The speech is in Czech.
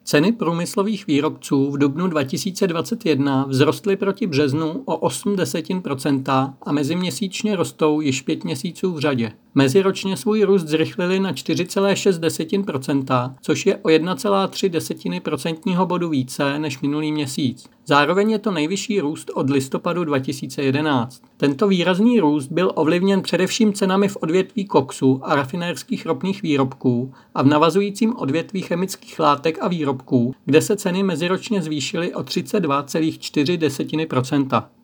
Ceny průmyslových výrobců v dubnu 2021 vzrostly proti březnu o 0,8% a meziměsíčně rostou již 5 měsíců v řadě. Meziročně svůj růst zrychlili na 4,6%, což je o 1,3% bodu více než minulý měsíc. Zároveň je to nejvyšší růst od listopadu 2011. Tento výrazný růst byl ovlivněn především cenami v odvětví koksu a rafinérských ropných výrobků a v navazujícím odvětví chemických látek a výrobků, kde se ceny meziročně zvýšily o 32,4%.